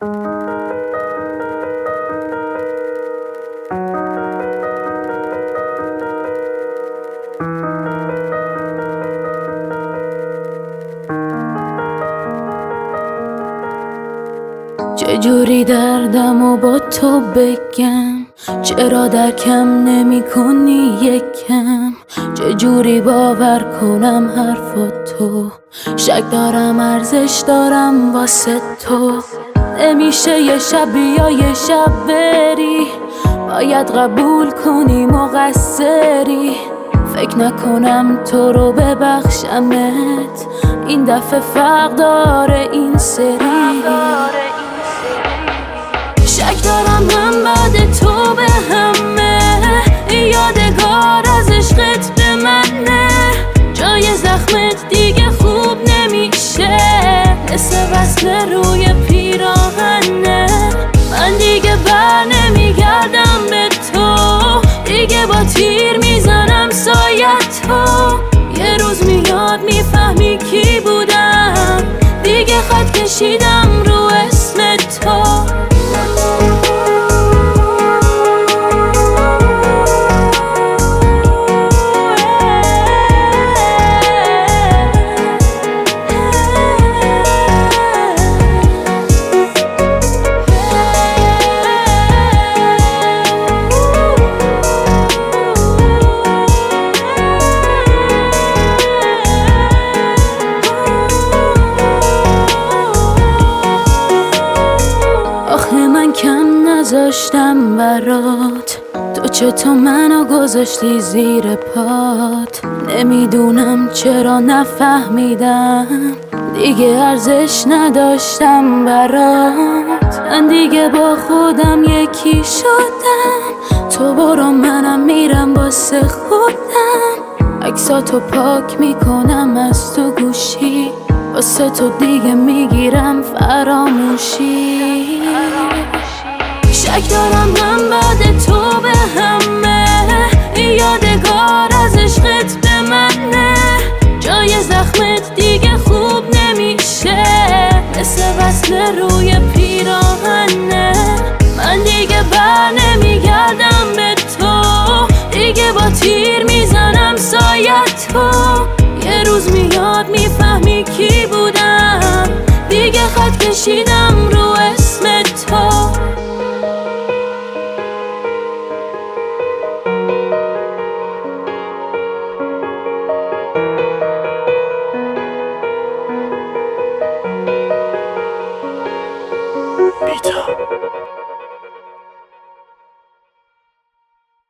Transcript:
چجوری دردم و با تو بگم؟ چرا درکم نمی کنی یکم؟ چجوری باور کنم حرفاتو؟ شک دارم ارزش دارم واسه تو. نمیشه یه شب بیا یه شب بری، باید قبول کنی مقصری. فکر نکنم تو رو ببخشمت، این دفعه فرق داره این سری. شک دارم من بعد تو به همه، این یادگار از عشقت به منه. جای زخمت دیگه خوب نمیشه، مثل وصل روی پیراهنه. من دیگه بر نمیگردم به تو، دیگه با تیر میزنم سایتو. یه روز میاد میفهمی کی بودم، دیگه خط کشیدم رو اسم تو. کم نذاشتم برات، تو چطور منو گذاشتی زیر پات؟ نمیدونم چرا نفهمیدم، دیگه ارزش نداشتم برات. من دیگه با خودم یکی شدم، تو برو منم میرم واسه خودم. عکساتو پاک میکنم از تو گوشی، واسه تو دیگه میگیرم فراموشی. شک دارم من بعد تو به همه، این یادگار از عشقت به منه. جای زخمت دیگه خوب نمیشه، مثل وصل روی پیراهنه. من دیگه بر نمیگردم به تو، دیگه با تیر میزنم سایتو. یه روز میاد میفهمی کی بودم، دیگه خط کشیدم رو